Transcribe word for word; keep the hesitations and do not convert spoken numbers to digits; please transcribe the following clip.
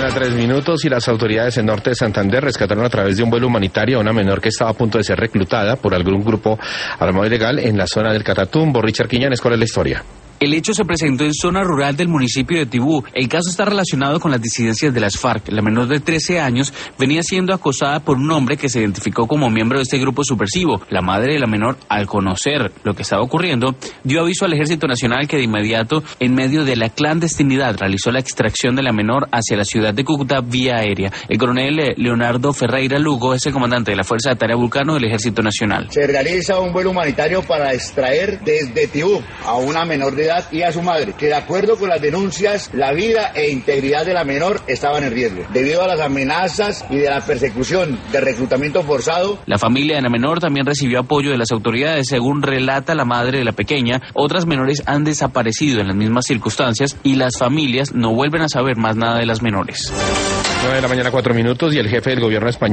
mañana, tres minutos, y las autoridades en Norte de Santander rescataron a través de un vuelo humanitario a una menor que estaba a punto de ser reclutada por algún grupo armado ilegal en la zona del Catatumbo. Richard Quiñones, ¿cuál es la historia? El hecho se presentó en zona rural del municipio de Tibú. El caso está relacionado con las disidencias de las FARC. La menor de trece años venía siendo acosada por un hombre que se identificó como miembro de este grupo subversivo. La madre de la menor, al conocer lo que estaba ocurriendo, dio aviso al Ejército Nacional, que de inmediato, en medio de la clandestinidad, realizó la extracción de la menor hacia la ciudad de Cúcuta vía aérea. El coronel Leonardo Ferreira Lugo es el comandante de la Fuerza de Tarea Vulcano del Ejército Nacional. Se realiza un vuelo humanitario para extraer desde Tibú a una menor de edad y a su madre, que de acuerdo con las denuncias, la vida e integridad de la menor estaban en riesgo, debido a las amenazas y de la persecución de reclutamiento forzado. La familia de la menor también recibió apoyo de las autoridades. Según relata la madre de la pequeña, otras menores han desaparecido en las mismas circunstancias y las familias no vuelven a saber más nada de las menores. nueve de la mañana, cuatro minutos, y el jefe del gobierno español